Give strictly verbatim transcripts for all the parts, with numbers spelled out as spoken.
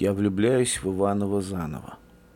Я влюбляюсь в Иванова заново.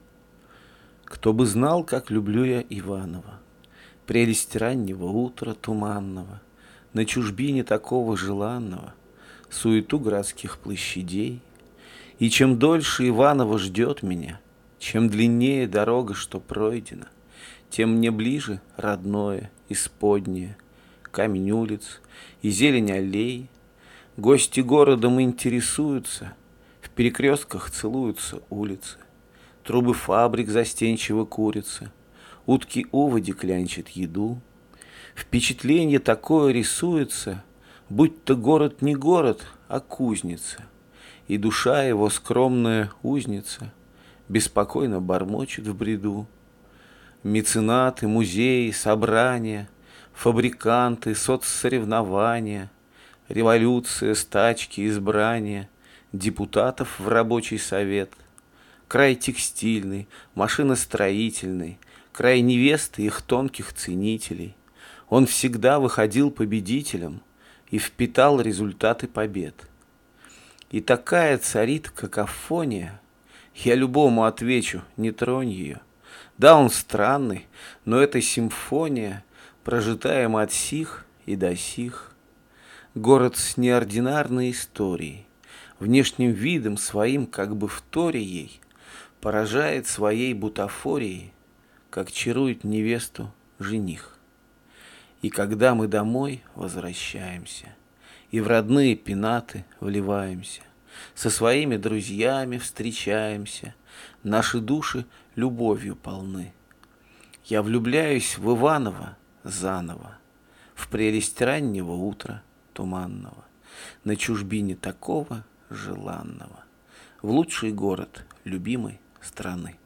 Кто бы знал, как люблю я Иванова, прелесть раннего утра туманного, на чужбине такого желанного, суету городских площадей. И чем дольше Иванова ждет меня, чем длиннее дорога, что пройдена, тем мне ближе родное, исподнее, камень улиц и зелень аллей. Гости городом интересуются, в перекрестках целуются улицы, трубы фабрик застенчиво курятся, утки оводи клянчат еду. Впечатление такое рисуется, будто город не город, а кузница, и душа его, скромная узница, беспокойно бормочет в бреду. Меценаты, музеи, собрания, фабриканты, соцсоревнования, революция, стачки, избрания, депутатов в рабочий совет, край текстильный, машиностроительный, край невесты их тонких ценителей. Он всегда выходил победителем и впитал результаты побед. И такая царит какофония, я любому отвечу, не тронь ее. Да, он странный, но эта симфония, прожитая им от сих и до сих. Город с неординарной историей, внешним видом своим, как бы вторя ей, поражает своей бутафорией, как чарует невесту жених. И когда мы домой возвращаемся, и в родные пенаты вливаемся, со своими друзьями встречаемся, наши души любовью полны. Я влюбляюсь в Иванова заново, в прелесть раннего утра туманного, на чужбине такого желанного, в лучший город любимой страны.